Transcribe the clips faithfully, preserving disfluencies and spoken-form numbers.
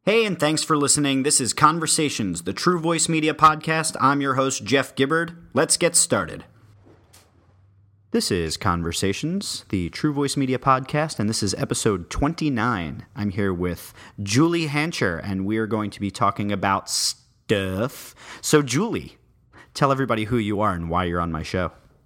Hey, and thanks for listening. This is Conversations, the True Voice Media podcast. I'm your host, Jeff Gibbard. Let's get started. This is Conversations, the True Voice Media podcast, and this is episode twenty-nine. I'm here with Julie Hancher, and we are going to be talking about stuff. So, Julie, tell everybody who you are and why you're on my show.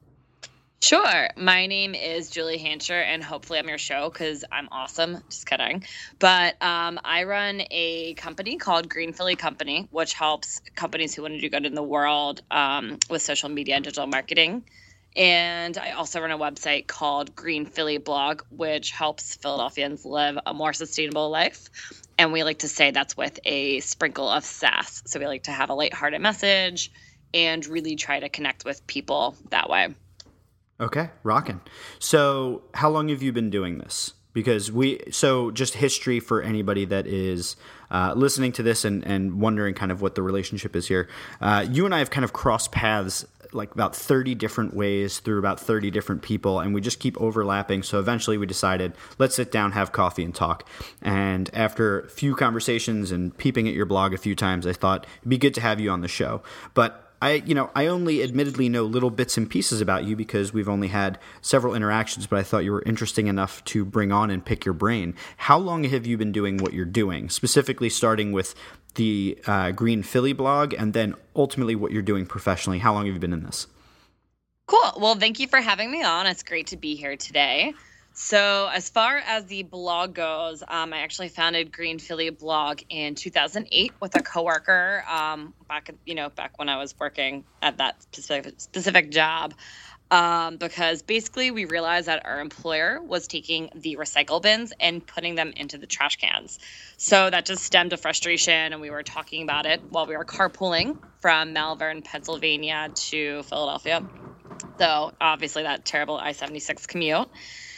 Sure. My name is Julie Hancher, and hopefully I'm your show because I'm awesome. Just kidding. But um, I run a company called Green Philly Company, which helps companies who want to do good in the world um, with social media and digital marketing. And I also run a website called Green Philly Blog, which helps Philadelphians live a more sustainable life. And we like to say that's with a sprinkle of sass. So we like to have a lighthearted message and really try to connect with people that way. Okay, rockin'. So how long have you been doing this? Because we, so just history for anybody that is uh, listening to this and, and wondering kind of what the relationship is here. Uh, you and I have kind of crossed paths like about thirty different ways through about thirty different people, and we just keep overlapping. So eventually we decided, let's sit down, have coffee, and talk. And after a few conversations and peeping at your blog a few times, I thought it'd be good to have you on the show. But I, you know, I only admittedly know little bits and pieces about you because we've only had several interactions, but I thought you were interesting enough to bring on and pick your brain. How long have you been doing what you're doing, specifically starting with the uh, Green Philly blog and then ultimately what you're doing professionally? How long have you been in this? Cool. Well, thank you for having me on. It's great to be here today. So as far as the blog goes, um, I actually founded Green Philly Blog in two thousand eight with a coworker um, back, you know, back when I was working at that specific specific job, um, because basically we realized that our employer was taking the recycle bins and putting them into the trash cans. So that just stemmed to frustration, and we were talking about it while we were carpooling from Malvern, Pennsylvania to Philadelphia. So obviously that terrible I seventy-six commute.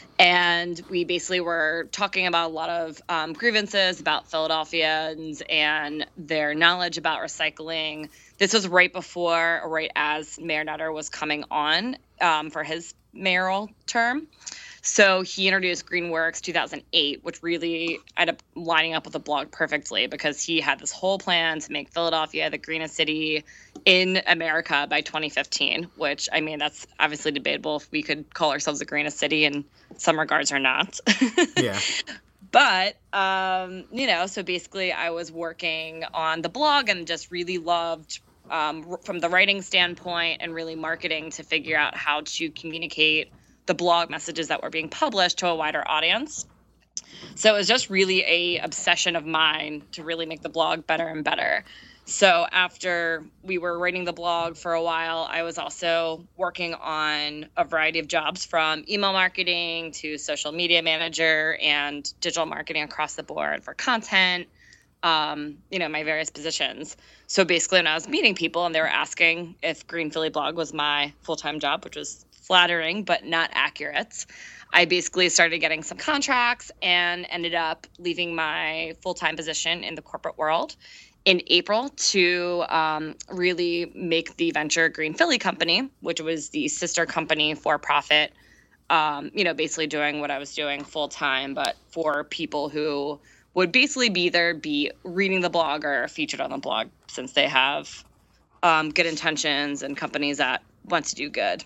And we basically were talking about a lot of um, grievances about Philadelphians and their knowledge about recycling. This was right before, or right as Mayor Nutter was coming on um, for his mayoral term. So he introduced Greenworks two thousand eight, which really ended up lining up with the blog perfectly because he had this whole plan to make Philadelphia the greenest city in America by twenty fifteen, which, I mean, that's obviously debatable if we could call ourselves the greenest city in some regards or not. Yeah. But, um, you know, so basically I was working on the blog and just really loved um, from the writing standpoint and really marketing to figure out how to communicate the blog messages that were being published to a wider audience. So it was just really a obsession of mine to really make the blog better and better. So after we were writing the blog for a while, I was also working on a variety of jobs from email marketing to social media manager and digital marketing across the board for content, um, you know, my various positions. So basically when I was meeting people and they were asking if Green Philly Blog was my full-time job, which was flattering but not accurate, I basically started getting some contracts and ended up leaving my full-time position in the corporate world in April to um, really make the venture Green Philly Company, which was the sister company for profit, um, you know, basically doing what I was doing full-time, but for people who would basically be either be reading the blog or featured on the blog, since they have um, good intentions and companies that want to do good.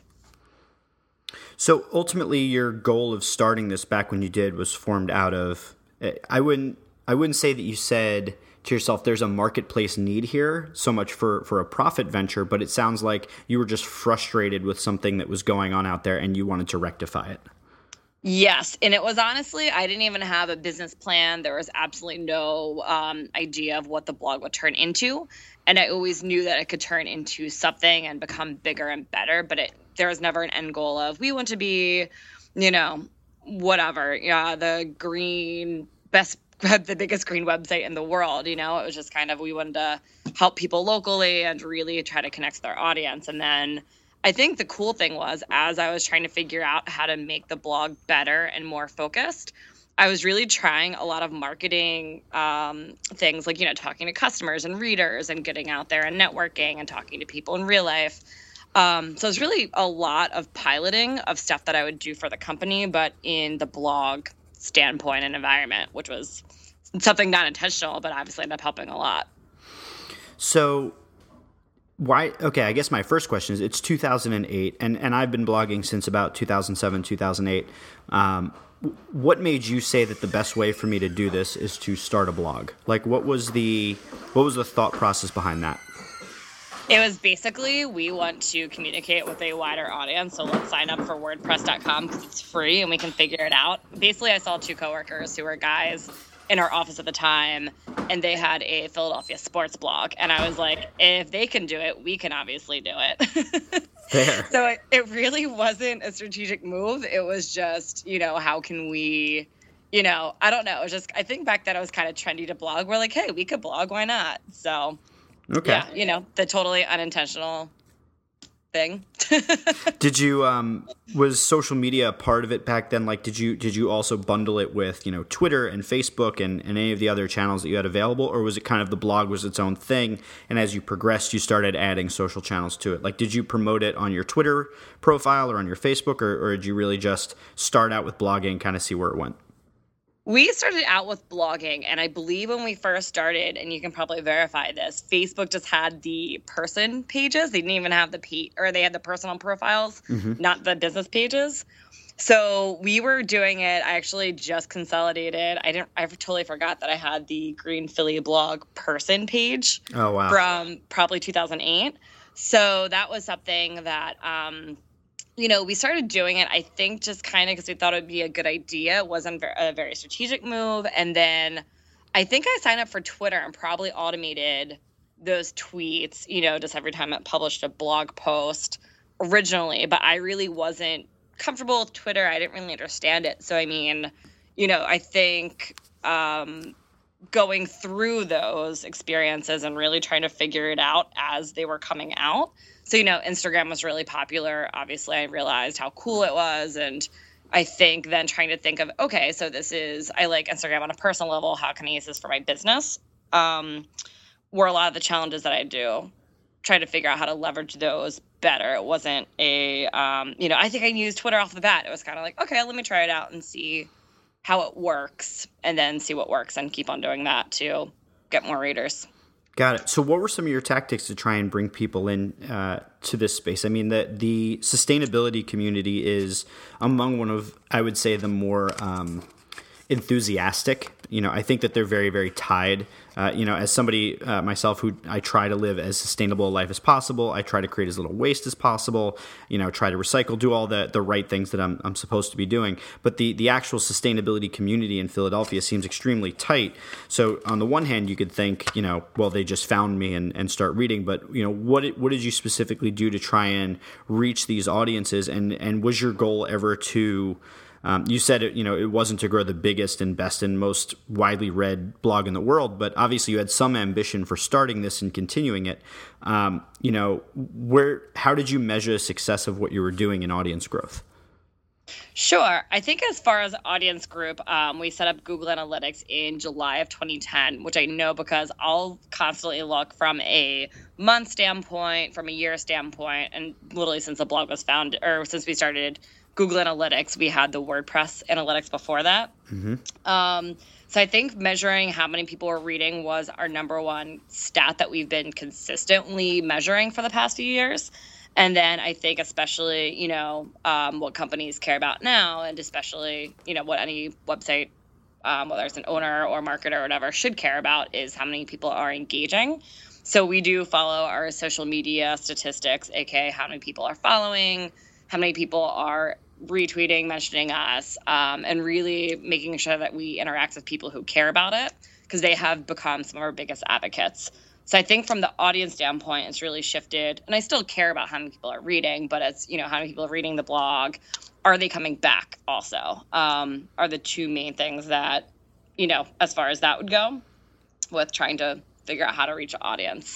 So ultimately, your goal of starting this back when you did was formed out of, I wouldn't, I wouldn't say that you said to yourself, there's a marketplace need here so much for, for a profit venture, but it sounds like you were just frustrated with something that was going on out there and you wanted to rectify it. Yes. And it was honestly, I didn't even have a business plan. There was absolutely no um, idea of what the blog would turn into. And I always knew that it could turn into something and become bigger and better. But it, there was never an end goal of, we want to be, you know, whatever, yeah, the green, best, the biggest green website in the world. You know, it was just kind of, we wanted to help people locally and really try to connect with our audience. And then I think the cool thing was, as I was trying to figure out how to make the blog better and more focused, I was really trying a lot of marketing um, things like, you know, talking to customers and readers and getting out there and networking and talking to people in real life. Um, so it's really a lot of piloting of stuff that I would do for the company, but in the blog standpoint and environment, which was something not intentional, but obviously ended up helping a lot. So why, okay, I guess my first question is, it's two thousand eight, and, and I've been blogging since about two thousand seven, two thousand eight. Um, what made you say that the best way for me to do this is to start a blog? Like, what was the, what was the thought process behind that? It was basically, we want to communicate with a wider audience, so let's sign up for WordPress dot com because it's free and we can figure it out. Basically, I saw two coworkers who were guys in our office at the time, and they had a Philadelphia sports blog. And I was like, if they can do it, we can obviously do it. Fair. So it, it really wasn't a strategic move. It was just, you know, how can we, you know, I don't know. It was just, I think back then it was kind of trendy to blog. We're like, hey, we could blog. Why not? So, okay. Yeah, you know, the totally unintentional thing. Did you, um, was social media a part of it back then? Like, did you, did you also bundle it with, you know, Twitter and Facebook and, and any of the other channels that you had available? Or was it kind of the blog was its own thing, and as you progressed, you started adding social channels to it? Like, did you promote it on your Twitter profile or on your Facebook, or, or did you really just start out with blogging and kind of see where it went? We started out with blogging, and I believe when we first started, and you can probably verify this, Facebook just had the person pages. They didn't even have the page, or they had the personal profiles, mm-hmm. not the business pages. So we were doing it. I actually just consolidated. I didn't. I totally forgot that I had the Green Philly blog person page. Oh, wow. From probably two thousand eight. So that was something that. Um, You know, we started doing it, I think, just kind of because we thought it would be a good idea. It wasn't a very strategic move. And then I think I signed up for Twitter and probably automated those tweets, you know, just every time it published a blog post originally. But I really wasn't comfortable with Twitter. I didn't really understand it. So, I mean, you know, I think um, going through those experiences and really trying to figure it out as they were coming out. So, you know, Instagram was really popular. Obviously, I realized how cool it was. And I think then trying to think of, okay, so this is, I like Instagram on a personal level. How can I use this for my business? Um, were a lot of the challenges that I do, trying to figure out how to leverage those better. It wasn't a, um, you know, I think I used Twitter off the bat. It was kind of like, okay, let me try it out and see how it works, and then see what works and keep on doing that to get more readers. Got it. So what were some of your tactics to try and bring people in uh, to this space? I mean, the, the sustainability community is among one of, I would say, the more um, enthusiastic. You know, I think that they're very, very tied. Uh, you know, as somebody uh, myself who I try to live as sustainable a life as possible, I try to create as little waste as possible, you know, try to recycle, do all the, the right things that I'm, I'm supposed to be doing. But the, the actual sustainability community in Philadelphia seems extremely tight. So on the one hand, you could think, you know, well, they just found me and, and start reading. But, you know, what what did you specifically do to try and reach these audiences? And, and was your goal ever to... Um, you said it, you know, it wasn't to grow the biggest and best and most widely read blog in the world, but obviously you had some ambition for starting this and continuing it. Um, you know, where, how did you measure the success of what you were doing in audience growth? Sure. I think as far as audience group, um, we set up Google Analytics in July of twenty ten, which I know because I'll constantly look from a month standpoint, from a year standpoint, and literally since the blog was founded, or since we started Google Analytics, we had the WordPress Analytics before that. Mm-hmm. Um, so I think measuring how many people are reading was our number one stat that we've been consistently measuring for the past few years. And then I think especially, you know, um, what companies care about now, and especially, you know, what any website, um, whether it's an owner or marketer or whatever, should care about is how many people are engaging. So we do follow our social media statistics, aka how many people are following, how many people are retweeting, mentioning us, um, and really making sure that we interact with people who care about it, because they have become some of our biggest advocates. So I think from the audience standpoint, it's really shifted. And I still care about how many people are reading, but it's, you know, how many people are reading the blog. Are they coming back also? Um, are the two main things that, you know, as far as that would go with trying to figure out how to reach an audience.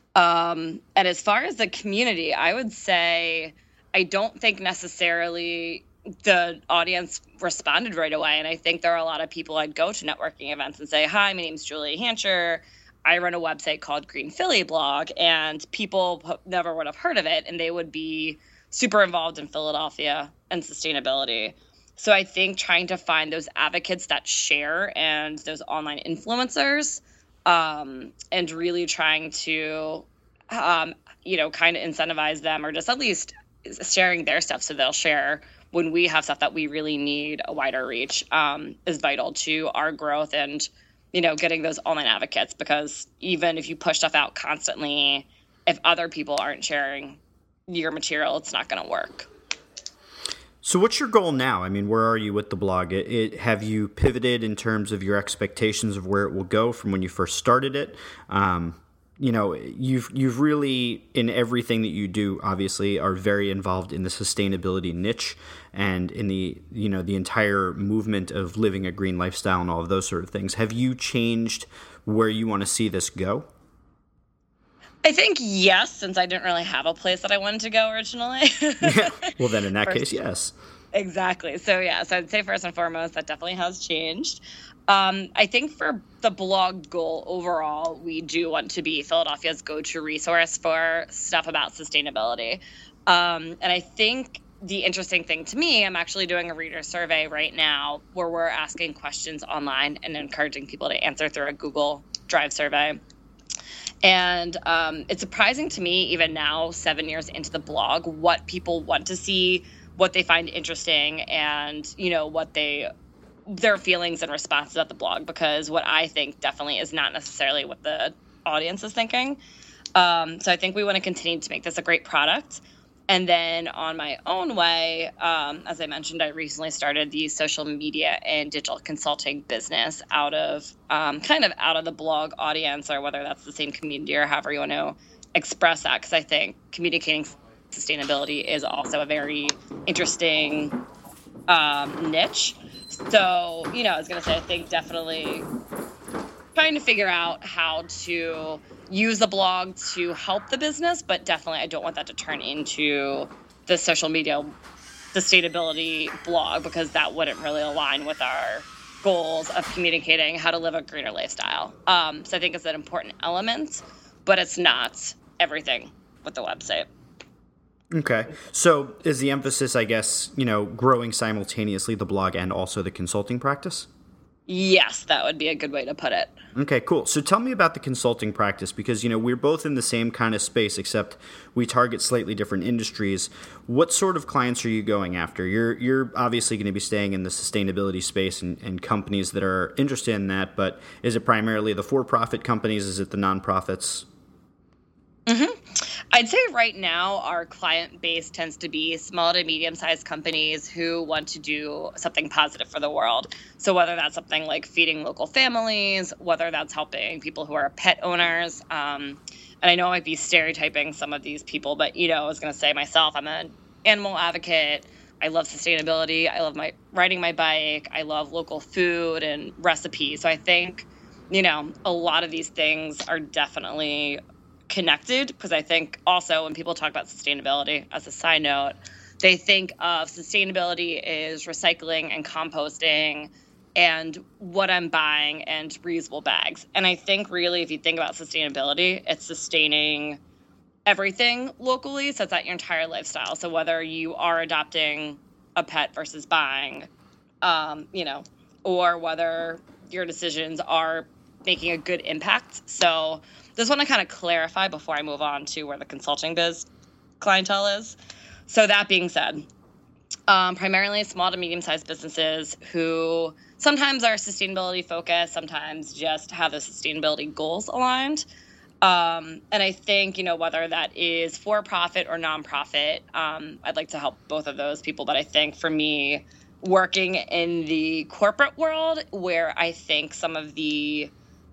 Um, and as far as the community, I would say I don't think necessarily the audience responded right away. And I think there are a lot of people I'd go to networking events and say, hi, my name's Julie Hancher. I run a website called Green Philly Blog, and people never would have heard of it, and they would be super involved in Philadelphia and sustainability. So I think trying to find those advocates that share and those online influencers, um, and really trying to, um, you know, kind of incentivize them, or just at least sharing their stuff so they'll share when we have stuff that we really need a wider reach, um, is vital to our growth and, you know, getting those online advocates. Because even if you push stuff out constantly, if other people aren't sharing your material, it's not going to work. So what's your goal now? I mean, where are you with the blog? It, it, have you pivoted in terms of your expectations of where it will go from when you first started it? Um, you know, you've you've really, in everything that you do, obviously, are very involved in the sustainability niche and in the, you know, the entire movement of living a green lifestyle and all of those sort of things. Have you changed where you want to see this go? I think yes, since I didn't really have a place that I wanted to go originally. Yeah. Well, then in that first, case, yes. Exactly. So yeah, so I'd say first and foremost, that definitely has changed. Um, I think for the blog goal overall, we do want to be Philadelphia's go-to resource for stuff about sustainability. Um, and I think the interesting thing to me, I'm actually doing a reader survey right now where we're asking questions online and encouraging people to answer through a Google Drive survey. And um, it's surprising to me, even now, seven years into the blog, what people want to see, what they find interesting, and, you know, what they, their feelings and responses at the blog, because what I think definitely is not necessarily what the audience is thinking. Um, so I think we want to continue to make this a great product. And then on my own way, um, as I mentioned, I recently started the social media and digital consulting business out of um, kind of out of the blog audience, or whether that's the same community or however you want to express that. Because I think communicating sustainability is also a very interesting um, niche. So, you know, I was going to say, I think definitely trying to figure out how to use the blog to help the business, but definitely I don't want that to turn into the social media sustainability blog, because that wouldn't really align with our goals of communicating how to live a greener lifestyle. Um, so I think it's an important element, but it's not everything with the website. Okay. So is the emphasis, I guess, you know, growing simultaneously the blog and also the consulting practice? Yes, that would be a good way to put it. Okay, cool. So tell me about the consulting practice, because, you know, we're both in the same kind of space, except we target slightly different industries. What sort of clients are you going after? You're you're obviously going to be staying in the sustainability space and, and companies that are interested in that, but is it primarily the for-profit companies? Is it the nonprofits? Mm-hmm. I'd say right now our client base tends to be small to medium-sized companies who want to do something positive for the world. So whether that's something like feeding local families, whether that's helping people who are pet owners, um, and I know I might be stereotyping some of these people, but, you know, I was going to say myself, I'm an animal advocate. I love sustainability. I love my riding my bike. I love local food and recipes. So I think, you know, a lot of these things are definitely connected, because I think also when people talk about sustainability, as a side note, they think of sustainability is recycling and composting and what I'm buying and reusable bags. And I think really, if you think about sustainability, it's sustaining everything locally. So it's at your entire lifestyle. So whether you are adopting a pet versus buying, um, you know, or whether your decisions are making a good impact. So just want to kind of clarify before I move on to where the consulting biz clientele is. So that being said, um, primarily small to medium-sized businesses who sometimes are sustainability focused, sometimes just have the sustainability goals aligned. Um, and I think, you know, whether that is for-profit or nonprofit, um, I'd like to help both of those people. But I think for me, working in the corporate world, where I think some of the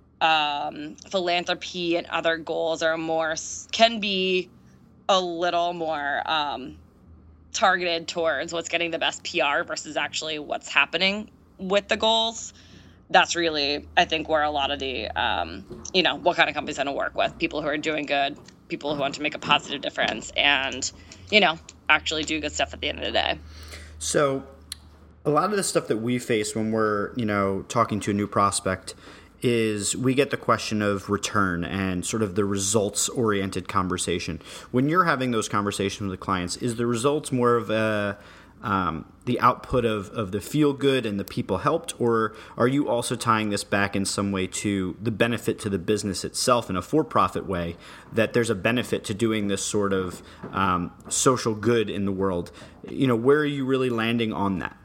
um, philanthropy and other goals are more, can be a little more um, targeted towards what's getting the best P R versus actually what's happening with the goals. That's really, I think, where a lot of the, um, you know, what kind of companies I want to work with, people who are doing good, people who want to make a positive difference and, you know, actually do good stuff at the end of the day. So a lot of the stuff that we face when we're, you know, talking to a new prospect is we get the question of return and sort of the results-oriented conversation. When you're having those conversations with clients, is the results more of a um, the output of, of the feel good and the people helped, or are you also tying this back in some way to the benefit to the business itself in a for-profit way, that there's a benefit to doing this sort of um, social good in the world? You know, where are you really landing on that?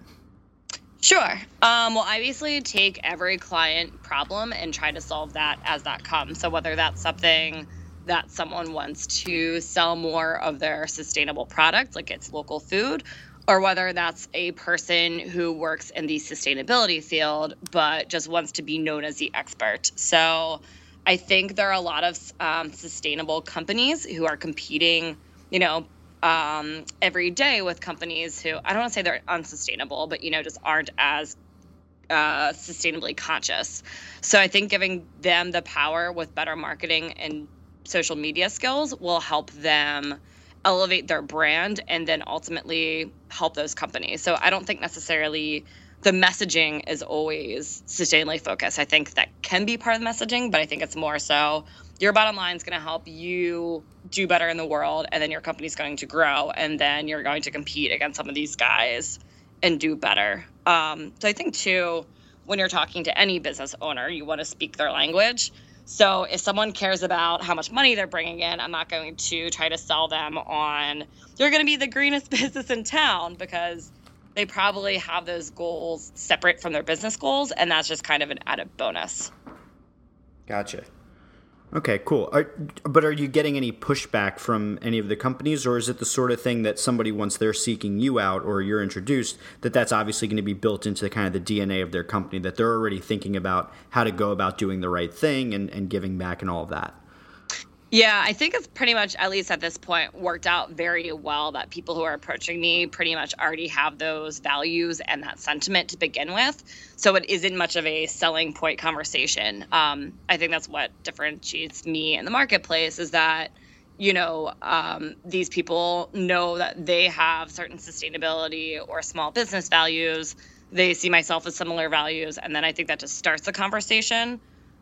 Sure. Um, well, I basically take every client problem and try to solve that as that comes. So whether that's something that someone wants to sell more of their sustainable product, like it's local food, or whether that's a person who works in the sustainability field but just wants to be known as the expert. So I think there are a lot of um, sustainable companies who are competing, you know, um, every day with companies who, I don't want to say they're unsustainable, but, you know, just aren't as uh, sustainably conscious. So I think giving them the power with better marketing and social media skills will help them elevate their brand and then ultimately help those companies. So I don't think necessarily the messaging is always sustainably focused. I think that can be part of the messaging, but I think it's more so your bottom line is going to help you do better in the world, and then your company's going to grow, and then you're going to compete against some of these guys and do better. Um, so I think, too, when you're talking to any business owner, you want to speak their language. So if someone cares about how much money they're bringing in, I'm not going to try to sell them on, you're going to be the greenest business in town, because they probably have those goals separate from their business goals, and that's just kind of an added bonus. Gotcha. Okay, cool. Are, but are you getting any pushback from any of the companies, or is it the sort of thing that somebody, once they're seeking you out or you're introduced, that that's obviously going to be built into the kind of the D N A of their company, that they're already thinking about how to go about doing the right thing and, and giving back and all of that? Yeah, I think it's pretty much, at least at this point, worked out very well that people who are approaching me pretty much already have those values and that sentiment to begin with. So it isn't much of a selling point conversation. Um, I think that's what differentiates me in the marketplace, is that, you know, um, these people know that they have certain sustainability or small business values. They see myself as similar values. And then I think that just starts the conversation.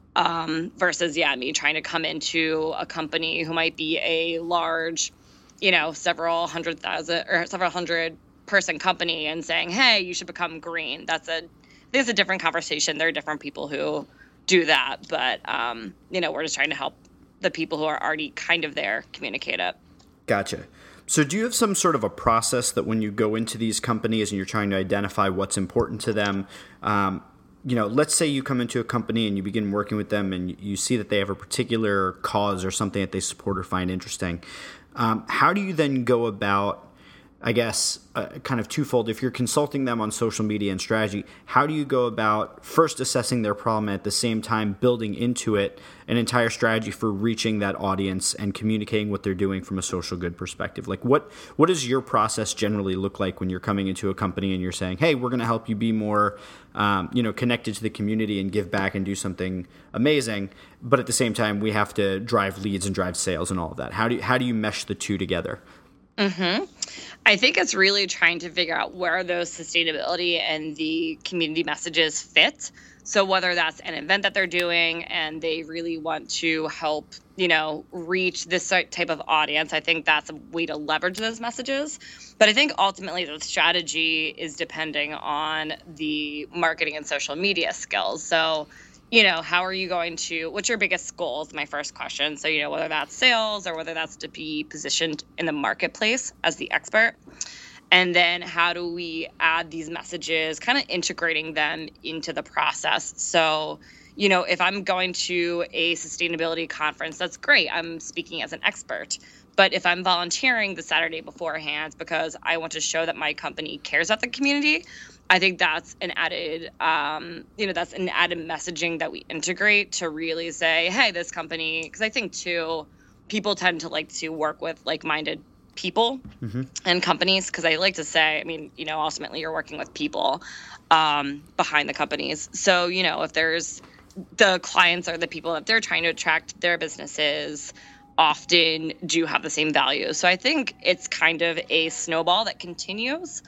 Um, versus, yeah, me trying to come into a company who might be a large, you know, several hundred thousand or several hundred person company and saying, hey, you should become green. That's a, I think it's a different conversation. There are different people who do that. But, um, you know, we're just trying to help the people who are already kind of there communicate it. Gotcha. So do you have some sort of a process that when you go into these companies and you're trying to identify what's important to them, um, you know, let's say you come into a company and you begin working with them and you see that they have a particular cause or something that they support or find interesting. Um, how do you then go about, I guess, uh, kind of twofold? If you're consulting them on social media and strategy, how do you go about first assessing their problem and at the same time building into it an entire strategy for reaching that audience and communicating what they're doing from a social good perspective? Like, what what does your process generally look like when you're coming into a company and you're saying, hey, we're going to help you be more um, you know, connected to the community and give back and do something amazing, but at the same time we have to drive leads and drive sales and all of that? How do you, how do you mesh the two together? Mm-hmm. I think it's really trying to figure out where those sustainability and the community messages fit. So whether that's an event that they're doing and they really want to help, you know, reach this type of audience, I think that's a way to leverage those messages. But I think ultimately the strategy is depending on the marketing and social media skills. So, you know, how are you going to, what's your biggest goal is my first question. So, you know, whether that's sales or whether that's to be positioned in the marketplace as the expert. And then how do we add these messages, kind of integrating them into the process. So, you know, if I'm going to a sustainability conference, that's great. I'm speaking as an expert. But if I'm volunteering the Saturday beforehand because I want to show that my company cares about the community, I think that's an added, um, you know, that's an added messaging that we integrate to really say, hey, this company, because I think, too, people tend to like to work with like-minded people mm-hmm. and companies, because I like to say, I mean, you know, ultimately you're working with people um, behind the companies. So, you know, if there's the clients are the people that they're trying to attract, their businesses often do have the same values. So I think it's kind of a snowball that continues,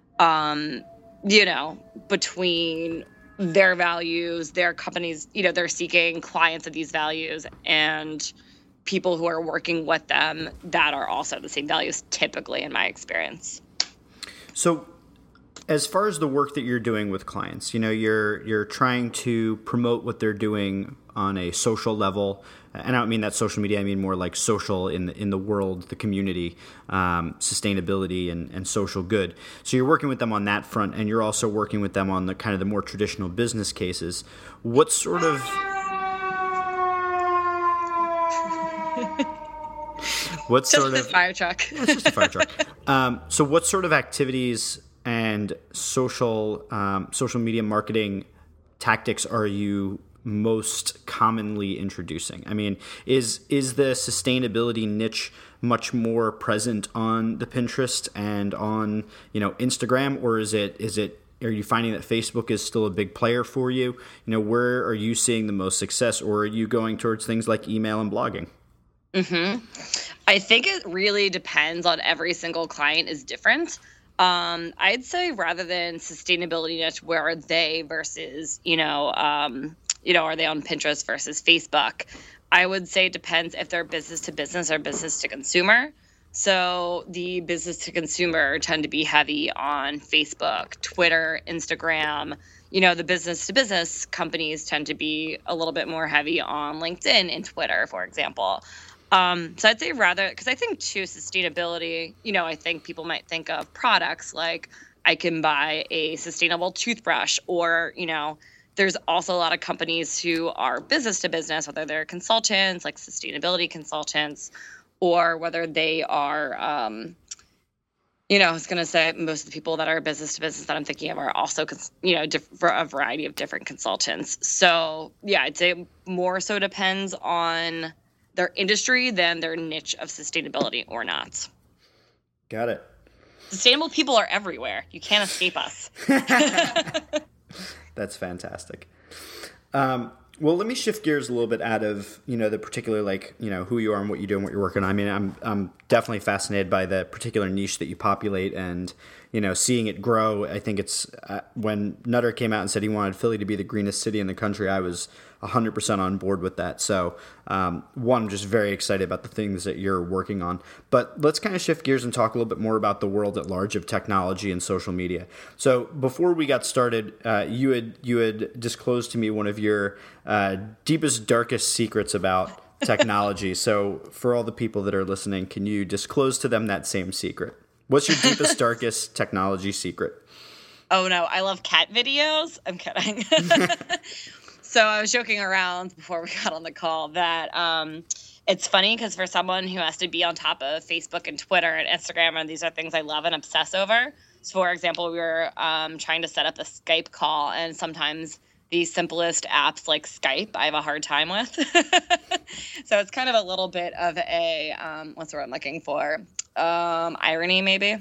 um, you know, between their values, their companies, you know, they're seeking clients of these values and people who are working with them that are also the same values, typically, in my experience. So as far as the work that you're doing with clients, you know, you're you're trying to promote what they're doing on a social level. And I don't mean that social media, I mean more like social in the, in the world, the community, um, sustainability and, and social good. So you're working with them on that front, and you're also working with them on the kind of the more traditional business cases. What sort of... what just sort a of... fire truck. Yeah, it's just a fire truck. Um, so what sort of activities and social um, social media marketing tactics are you most commonly introducing? I mean, is is the sustainability niche much more present on the Pinterest and on, you know, Instagram, or is it is it are you finding that Facebook is still a big player for you? You know, where are you seeing the most success, or are you going towards things like email and blogging? Mm-hmm. I think it really depends on every single client is different. Um, I'd say rather than sustainability niche, where are they versus, you know, um, you know, are they on Pinterest versus Facebook? I would say it depends if they're business to business or business to consumer. So the business to consumer tend to be heavy on Facebook, Twitter, Instagram. You know, the business to business companies tend to be a little bit more heavy on LinkedIn and Twitter, for example. Um, so I'd say rather, because I think too, sustainability, you know, I think people might think of products like I can buy a sustainable toothbrush, or, you know, there's also a lot of companies who are business to business, whether they're consultants, like sustainability consultants, or whether they are, um, you know, I was going to say most of the people that are business to business that I'm thinking of are also, you know, diff- for a variety of different consultants. So yeah, I'd say more so depends on their industry than their niche of sustainability or not. Got it. Sustainable people are everywhere. You can't escape us. That's fantastic. Um, well, let me shift gears a little bit out of, you know, the particular, like, you know, who you are and what you do and what you're working on. I mean, I'm I'm definitely fascinated by the particular niche that you populate and, you know, seeing it grow. I think it's uh, when Nutter came out and said he wanted Philly to be the greenest city in the country, I was one hundred percent on board with that. So, um, one, I'm just very excited about the things that you're working on. But let's kind of shift gears and talk a little bit more about the world at large of technology and social media. So, before we got started, uh, you had you had disclosed to me one of your uh, deepest, darkest secrets about technology. So, for all the people that are listening, can you disclose to them that same secret? What's your deepest, darkest technology secret? Oh, no. I love cat videos. I'm kidding. So I was joking around before we got on the call that um, it's funny because for someone who has to be on top of Facebook and Twitter and Instagram, and these are things I love and obsess over. So, for example, we were um, trying to set up a Skype call, and sometimes the simplest apps like Skype I have a hard time with. So it's kind of a little bit of a, um, what's the word I'm looking for? Um, irony, maybe.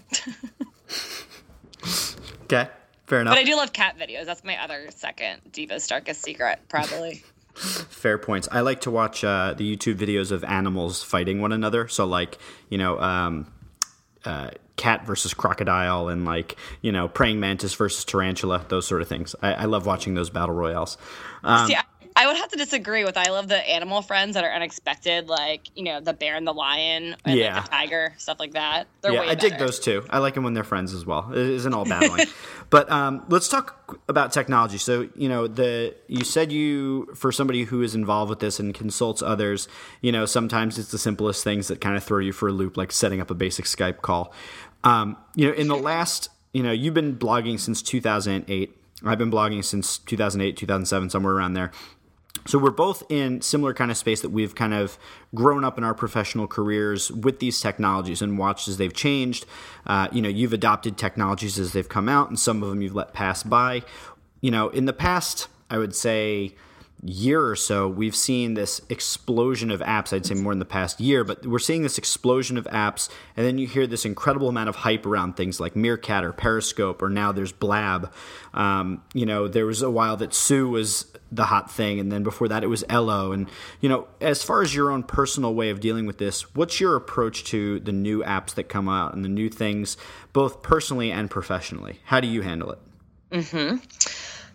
Okay. Fair enough. But I do love cat videos. That's my other second deepest, darkest secret, probably. Fair points. I like to watch uh, the YouTube videos of animals fighting one another. So, like, you know, um, uh, cat versus crocodile and, like, you know, praying mantis versus tarantula, those sort of things. I, I love watching those battle royales. Um, See, I, I would have to disagree with I love the animal friends that are unexpected, like, you know, the bear and the lion and yeah. like, the tiger, stuff like that. They're yeah, way I better. dig those too. I like them when they're friends as well. It isn't all battling. But um, let's talk about technology. So, you know, the you said you, for somebody who is involved with this and consults others, you know, sometimes it's the simplest things that kind of throw you for a loop, like setting up a basic Skype call. Um, you know, in the last, you know, you've been blogging since two thousand eight. I've been blogging since two thousand eight, two thousand seven, somewhere around there. So we're both in similar kind of space that we've kind of grown up in our professional careers with these technologies and watched as they've changed. Uh, you know, you've adopted technologies as they've come out, and some of them you've let pass by. You know, in the past, I would say year or so, we've seen this explosion of apps. I'd say more in the past year, but we're seeing this explosion of apps, and then you hear this incredible amount of hype around things like Meerkat or Periscope, or now there's Blab. Um, you know, there was a while that Sue was the hot thing, and then before that it was Ello. And, you know, as far as your own personal way of dealing with this, what's your approach to the new apps that come out and the new things, both personally and professionally? How do you handle it? Mm-hmm.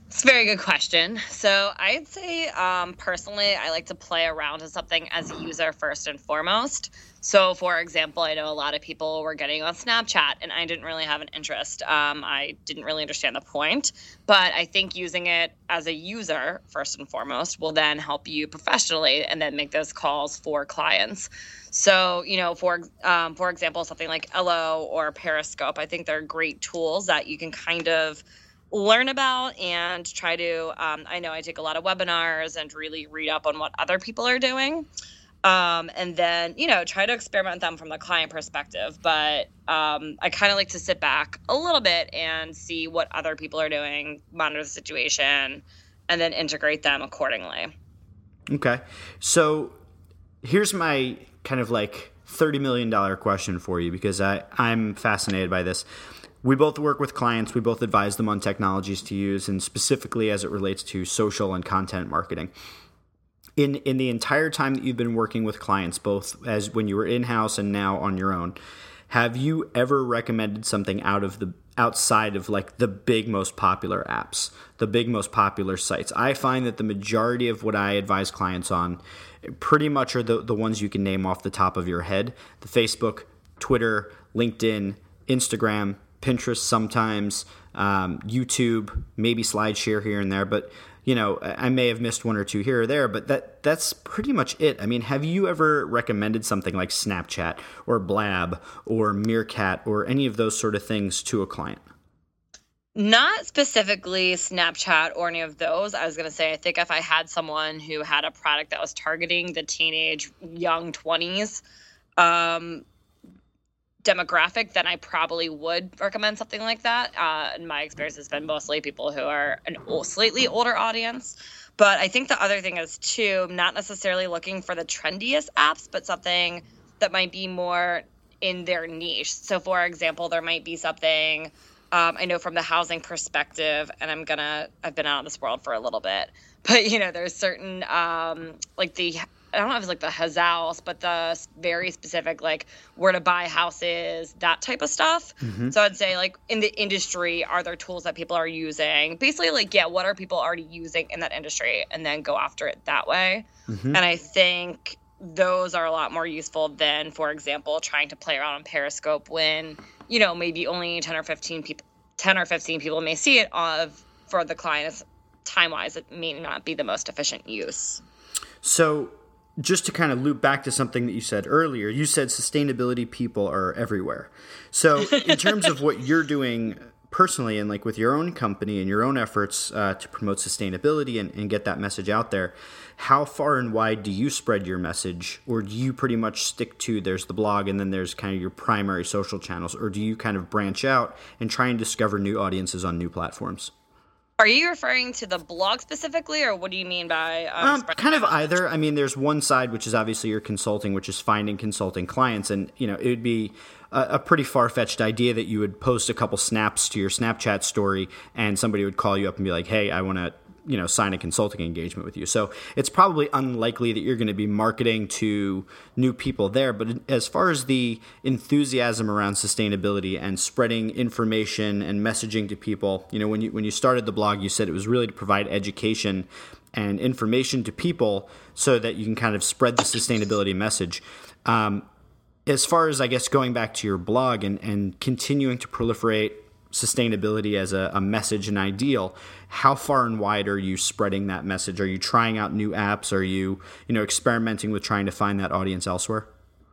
It's a very good question. So I'd say um, personally, I like to play around with something as a user first and foremost. So for example, I know a lot of people were getting on Snapchat and I didn't really have an interest. Um, I didn't really understand the point, but I think using it as a user first and foremost will then help you professionally and then make those calls for clients. So, you know, for um, for example, something like Ello or Periscope, I think they're great tools that you can kind of learn about and try to, um, I know I take a lot of webinars and really read up on what other people are doing. Um, and then, you know, try to experiment with them from the client perspective. But um, I kind of like to sit back a little bit and see what other people are doing, monitor the situation, and then integrate them accordingly. Okay. So here's my kind of like thirty million dollars question for you, because I, I'm fascinated by this. We both work with clients. We both advise them on technologies to use, and specifically as it relates to social and content marketing. In in the entire time that you've been working with clients, both as when you were in-house and now on your own, have you ever recommended something out of the outside of like the big most popular apps, the big most popular sites? I find that the majority of what I advise clients on pretty much are the, the ones you can name off the top of your head: the Facebook, Twitter, LinkedIn, Instagram, Pinterest sometimes, um, YouTube, maybe SlideShare here and there. But, you know, I may have missed one or two here or there, but that that's pretty much it. I mean, have you ever recommended something like Snapchat or Blab or Meerkat or any of those sort of things to a client? Not specifically Snapchat or any of those. I was going to say, I think if I had someone who had a product that was targeting the teenage, young twenties, um, demographic, then I probably would recommend something like that. Uh, and my experience has been mostly people who are an old, slightly older audience. But I think the other thing is, too, not necessarily looking for the trendiest apps, but something that might be more in their niche. So, for example, there might be something, um, I know from the housing perspective, and I'm going to, I've been out of this world for a little bit, but, you know, there's certain, um, like the I don't know if it's like the Hazouse, but the very specific, like where to buy houses, that type of stuff. Mm-hmm. So I'd say like in the industry, are there tools that people are using? Basically like, yeah, what are people already using in that industry? And then go after it that way. Mm-hmm. And I think those are a lot more useful than, for example, trying to play around on Periscope when, you know, maybe only ten or fifteen people, ten or fifteen people may see it of for the clients. Time-wise, it may not be the most efficient use. So just to kind of loop back to something that you said earlier, you said sustainability people are everywhere. So in terms of what you're doing personally and like with your own company and your own efforts uh, to promote sustainability and, and get that message out there, how far and wide do you spread your message? Or do you pretty much stick to there's the blog and then there's kind of your primary social channels? Or do you kind of branch out and try and discover new audiences on new platforms? Are you referring to the blog specifically, or what do you mean by um, um, kind of either? I mean, there's one side, which is obviously your consulting, which is finding consulting clients. And, you know, it would be a, a pretty far-fetched idea that you would post a couple snaps to your Snapchat story and somebody would call you up and be like, hey, I want to, you know, sign a consulting engagement with you. So it's probably unlikely that you're going to be marketing to new people there. But as far as the enthusiasm around sustainability and spreading information and messaging to people, you know, when you when you started the blog, you said it was really to provide education and information to people so that you can kind of spread the sustainability message. Um, as far as, I guess, going back to your blog and, and continuing to proliferate sustainability as a, a message and ideal, how far and wide are you spreading that message? Are you trying out new apps? Are you, you know, experimenting with trying to find that audience elsewhere?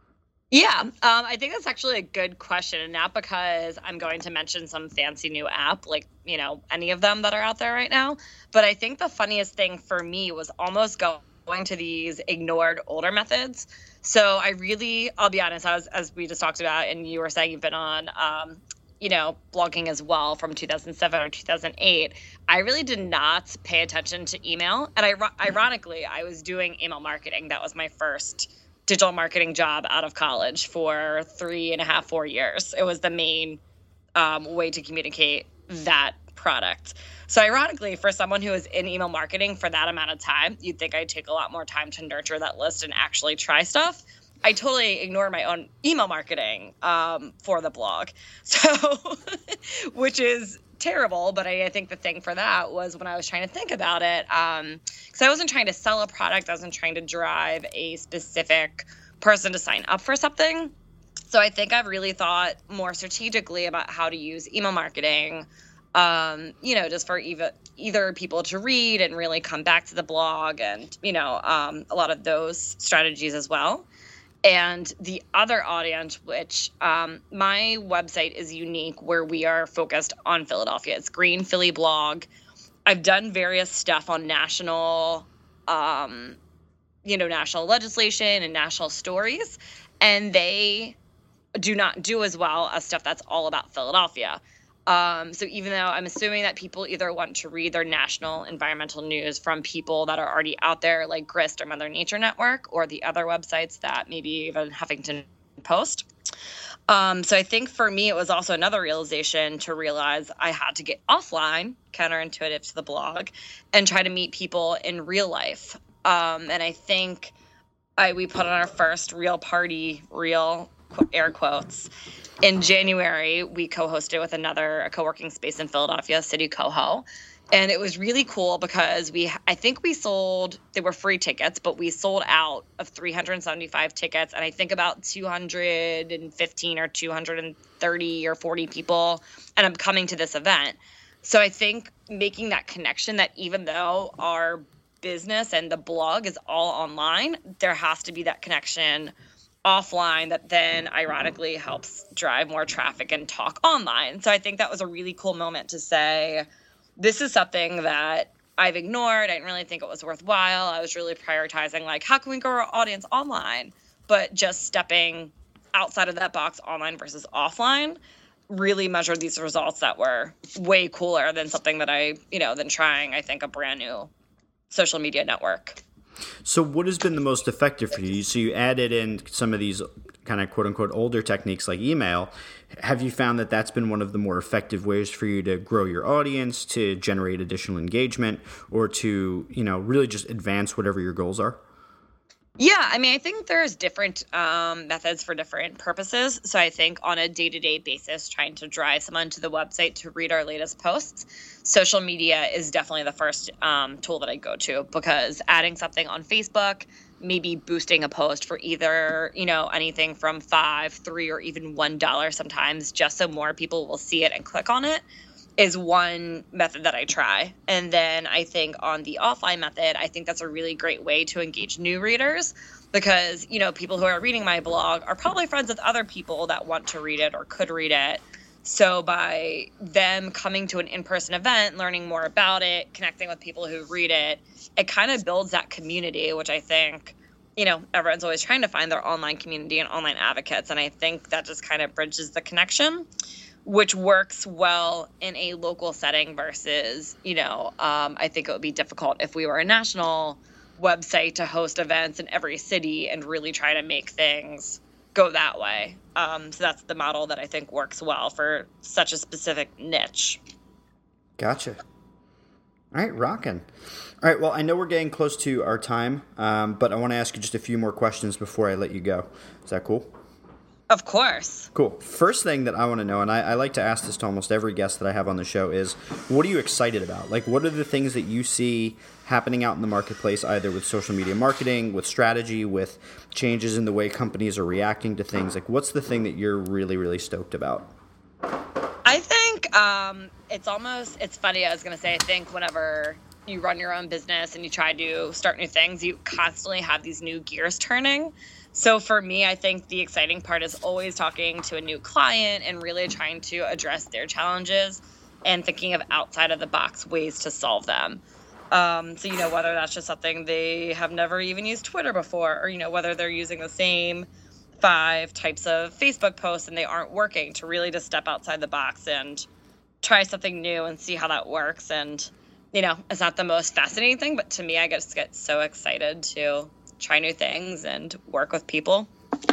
Yeah, um, I think that's actually a good question, and not because I'm going to mention some fancy new app, like, you know, any of them that are out there right now. But I think the funniest thing for me was almost going to these ignored older methods. So I really, I'll be honest, I was, as we just talked about, and you were saying you've been on, um, you know, blogging as well from two thousand seven or two thousand eight, I really did not pay attention to email. And I, ironically, I was doing email marketing. That was my first digital marketing job out of college for three and a half, four years. It was the main um, way to communicate that product. So ironically, for someone who is in email marketing for that amount of time, you'd think I'd take a lot more time to nurture that list and actually try stuff. I totally ignored my own email marketing um, for the blog. So, which is terrible, but I, I think the thing for that was when I was trying to think about it, um, because I wasn't trying to sell a product, I wasn't trying to drive a specific person to sign up for something. So I think I've really thought more strategically about how to use email marketing, um, you know, just for either, either people to read and really come back to the blog and, you know, um, a lot of those strategies as well. And the other audience, which um, my website is unique where we are focused on Philadelphia. It's Green Philly Blog. I've done various stuff on national, um, you know, national legislation and national stories, and they do not do as well as stuff that's all about Philadelphia. Um, so even though I'm assuming that people either want to read their national environmental news from people that are already out there, like GRIST or Mother Nature Network, or the other websites that maybe even Huffington Post. Um, so I think for me, it was also another realization to realize I had to get offline, counterintuitive to the blog, and try to meet people in real life. Um, and I think I, we put on our first real party, real air quotes, in January. We co-hosted with another a co-working space in Philadelphia, City Coho. And it was really cool because we, I think we sold, they were free tickets, but we sold out of three hundred seventy-five tickets. And I think about two hundred fifteen or two hundred thirty or forty people ended up coming to this event. So I think making that connection that even though our business and the blog is all online, there has to be that connection offline that then ironically helps drive more traffic and talk online. So I think that was a really cool moment to say, this is something that I've ignored. I didn't really think it was worthwhile. I was really prioritizing, like, how can we grow our audience online? But just stepping outside of that box, online versus offline, really measured these results that were way cooler than something that I, you know, than trying, I think, a brand new social media network. So what has been the most effective for you? So you added in some of these kind of quote unquote older techniques like email. Have you found that that's been one of the more effective ways for you to grow your audience, to generate additional engagement, or to, you know, really just advance whatever your goals are? Yeah, I mean, I think there's different um, methods for different purposes. So I think on a day-to-day basis, trying to drive someone to the website to read our latest posts, social media is definitely the first um, tool that I go to, because adding something on Facebook, maybe boosting a post for either, you know, anything from five, three, or even one dollar sometimes, just so more people will see it and click on it, is one method that I try. And then I think on the offline method, I think that's a really great way to engage new readers, because, you know, people who are reading my blog are probably friends with other people that want to read it or could read it. So by them coming to an in-person event, learning more about it, connecting with people who read it, it kind of builds that community, which I think, you know, everyone's always trying to find their online community and online advocates. And I think that just kind of bridges the connection, which works well in a local setting versus, you know, um, I think it would be difficult if we were a national website to host events in every city and really try to make things go that way. Um, so that's the model that I think works well for such a specific niche. Gotcha. All right, rocking. All right, well, I know we're getting close to our time, um, but I want to ask you just a few more questions before I let you go. Is that cool? Of course. Cool. First thing that I want to know, and I, I like to ask this to almost every guest that I have on the show, is what are you excited about? Like, what are the things that you see happening out in the marketplace, either with social media marketing, with strategy, with changes in the way companies are reacting to things? Like, what's the thing that you're really, really stoked about? I think um, it's almost, it's funny, I was going to say, I think whenever you run your own business and you try to start new things, you constantly have these new gears turning. So for me, I think the exciting part is always talking to a new client and really trying to address their challenges and thinking of outside of the box ways to solve them. Um, so, you know, whether that's just something they have never even used Twitter before, or, you know, whether they're using the same five types of Facebook posts and they aren't working, to really just step outside the box and try something new and see how that works. And, you know, it's not the most fascinating thing, but to me, I just get so excited to try new things and work with people.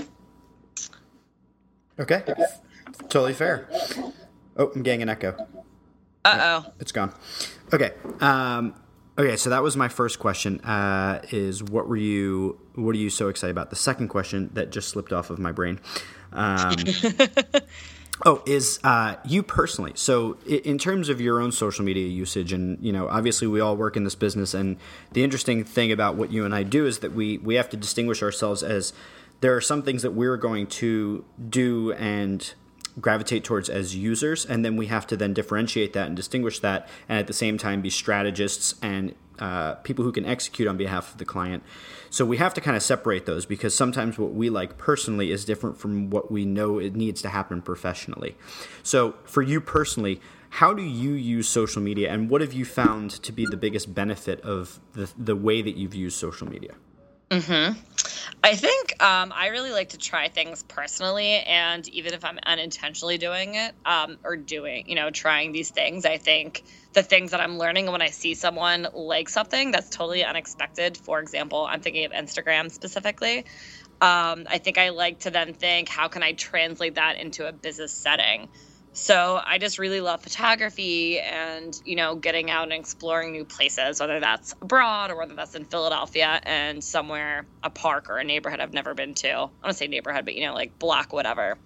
Okay. Totally fair. Oh, I'm getting an echo. Uh-oh. It's gone. Okay. Um, okay, so that was my first question, uh, is what were you, what are you so excited about? The second question that just slipped off of my brain. Um, Oh, is uh, you personally. So in terms of your own social media usage, and, you know, obviously we all work in this business, and the interesting thing about what you and I do is that we, we have to distinguish ourselves as there are some things that we're going to do and gravitate towards as users, and then we have to then differentiate that and distinguish that, and at the same time be strategists and uh, people who can execute on behalf of the client. So we have to kind of separate those, because sometimes what we like personally is different from what we know it needs to happen professionally. So for you personally, how do you use social media, and what have you found to be the biggest benefit of the, the way that you've used social media? Mm-hmm. I think um, I really like to try things personally, and even if I'm unintentionally doing it um, or doing, you know, trying these things, I think the things that I'm learning when I see someone like something that's totally unexpected, for example, I'm thinking of Instagram specifically, um, I think I like to then think, how can I translate that into a business setting? So I just really love photography and, you know, getting out and exploring new places, whether that's abroad or whether that's in Philadelphia and somewhere, a park or a neighborhood I've never been to. I don't want to say neighborhood, but, you know, like block, whatever.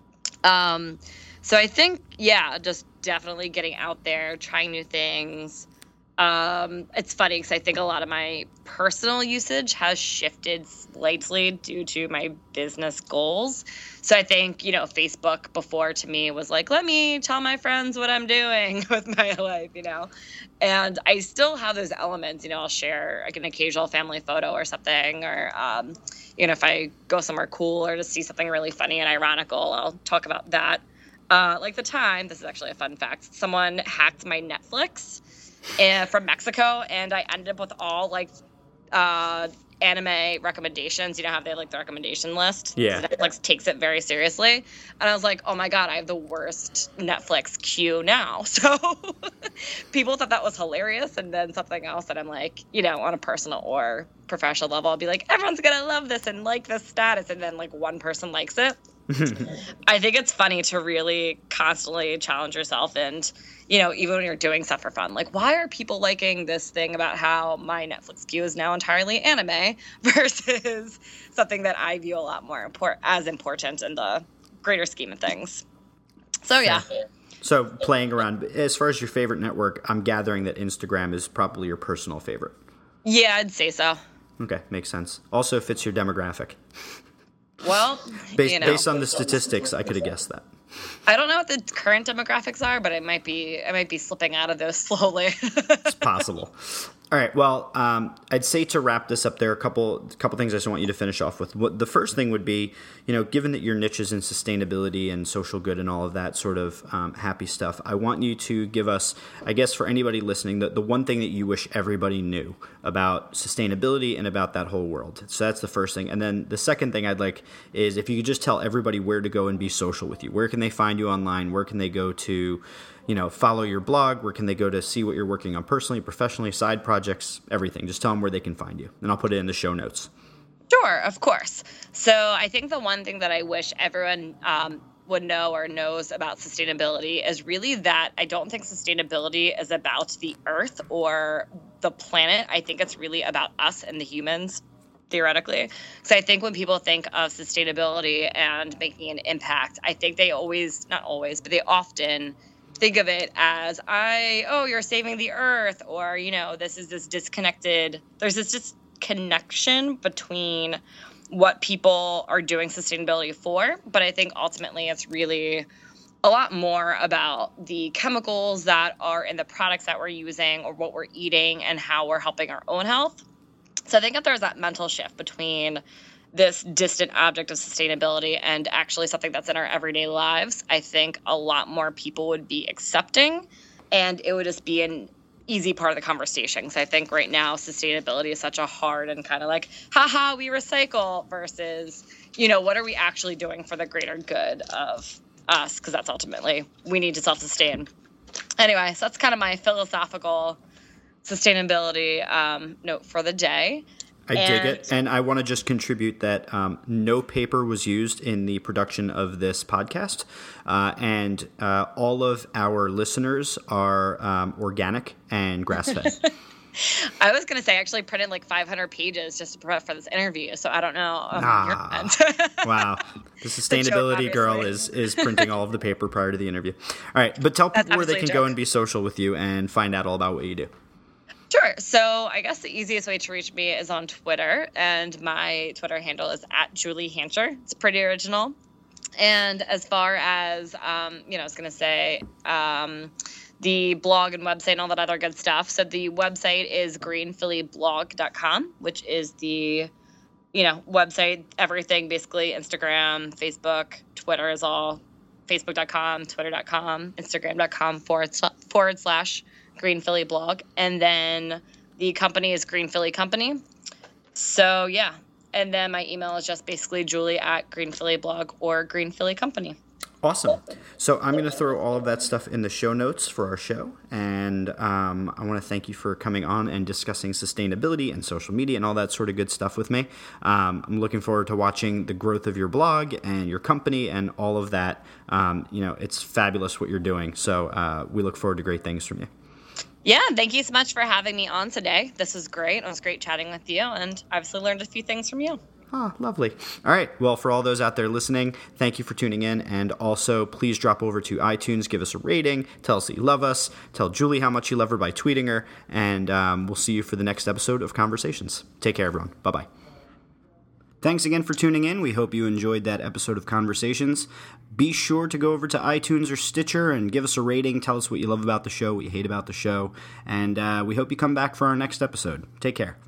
Um, so I think, yeah, just definitely getting out there, trying new things. Um, it's funny because I think a lot of my personal usage has shifted slightly due to my business goals. So I think, you know, Facebook before to me was like, let me tell my friends what I'm doing with my life, you know, and I still have those elements. You know, I'll share like an occasional family photo or something, or, um, you know, if I go somewhere cool or just see something really funny and ironical, I'll talk about that. Uh, like the time, this is actually a fun fact, someone hacked my Netflix Uh, from Mexico, and I ended up with all like uh, anime recommendations. You know how they have like the recommendation list? Yeah. Netflix takes it very seriously. And I was like, oh my God, I have the worst Netflix queue now. So people thought that was hilarious. And then something else that I'm like, you know, on a personal or professional level, I'll be like, everyone's going to love this and like this status. And then like one person likes it. I think it's funny to really constantly challenge yourself, and, you know, even when you're doing stuff for fun, like, why are people liking this thing about how my Netflix queue is now entirely anime versus something that I view a lot more import- as important in the greater scheme of things. So, yeah. So playing around, as far as your favorite network, I'm gathering that Instagram is probably your personal favorite. Yeah, I'd say so. Okay, makes sense. Also fits your demographic. Well, based, you know. based on the statistics, I could have guessed that. I don't know what the current demographics are, but it might be I might be slipping out of those slowly. It's possible. All right. Well, um, I'd say to wrap this up, there are a couple couple things I just want you to finish off with. What the first thing would be, you know, given that your niche is in sustainability and social good and all of that sort of um, happy stuff, I want you to give us, I guess, for anybody listening, the, the one thing that you wish everybody knew about sustainability and about that whole world. So that's the first thing. And then the second thing I'd like is if you could just tell everybody where to go and be social with you. Where can they find you online? Where can they go to, you know, follow your blog? Where can they go to see what you're working on personally, professionally, side projects, everything? Just tell them where they can find you, and I'll put it in the show notes. Sure, of course. So I think the one thing that I wish everyone um, would know or knows about sustainability is really that I don't think sustainability is about the earth or the planet. I think it's really about us and the humans, theoretically. So I think when people think of sustainability and making an impact, I think they always, not always, but they often think of it as, I, oh, you're saving the earth, or, you know, this is this disconnected, there's this disconnection between what people are doing sustainability for. But I think ultimately it's really a lot more about the chemicals that are in the products that we're using or what we're eating and how we're helping our own health. So I think if there's that mental shift between this distant object of sustainability and actually something that's in our everyday lives, I think a lot more people would be accepting, and it would just be an easy part of the conversation. Because I think right now sustainability is such a hard and kind of like, haha, we recycle, versus, you know, what are we actually doing for the greater good of us? Because that's ultimately, we need to self-sustain. Anyway, so that's kind of my philosophical sustainability um, note for the day. I and, dig it. And I want to just contribute that um, no paper was used in the production of this podcast. Uh, and uh, all of our listeners are um, organic and grass-fed. I was going to say I actually printed like five hundred pages just to prep for this interview, so I don't know. Um, ah, wow. The sustainability joke, girl is, is printing all of the paper prior to the interview. All right, but tell people where they can go and be social with you and find out all about what you do. Sure. So I guess the easiest way to reach me is on Twitter, and my Twitter handle is at Julie Hancher. It's pretty original. And as far as, um, you know, I was going to say um, the blog and website and all that other good stuff. So the website is green philly blog dot com, which is the, you know, website, everything, basically Instagram, Facebook, Twitter is all facebook dot com, twitter dot com, instagram dot com forward, forward slash Green Philly blog. And then the company is Green Philly Company. So, yeah. And then my email is just basically Julie at Green Philly blog or Green Philly Company. Awesome. So I'm going to throw all of that stuff in the show notes for our show. And um, I want to thank you for coming on and discussing sustainability and social media and all that sort of good stuff with me. Um, I'm looking forward to watching the growth of your blog and your company and all of that. Um, you know, it's fabulous what you're doing. So uh, we look forward to great things from you. Yeah, thank you so much for having me on today. This was great. It was great chatting with you, and obviously learned a few things from you. Ah, lovely. All right. Well, for all those out there listening, thank you for tuning in. And also, please drop over to iTunes, give us a rating, tell us that you love us, tell Julie how much you love her by tweeting her, and um, we'll see you for the next episode of Conversations. Take care, everyone. Bye-bye. Thanks again for tuning in. We hope you enjoyed that episode of Conversations. Be sure to go over to iTunes or Stitcher and give us a rating. Tell us what you love about the show, what you hate about the show. And uh, we hope you come back for our next episode. Take care.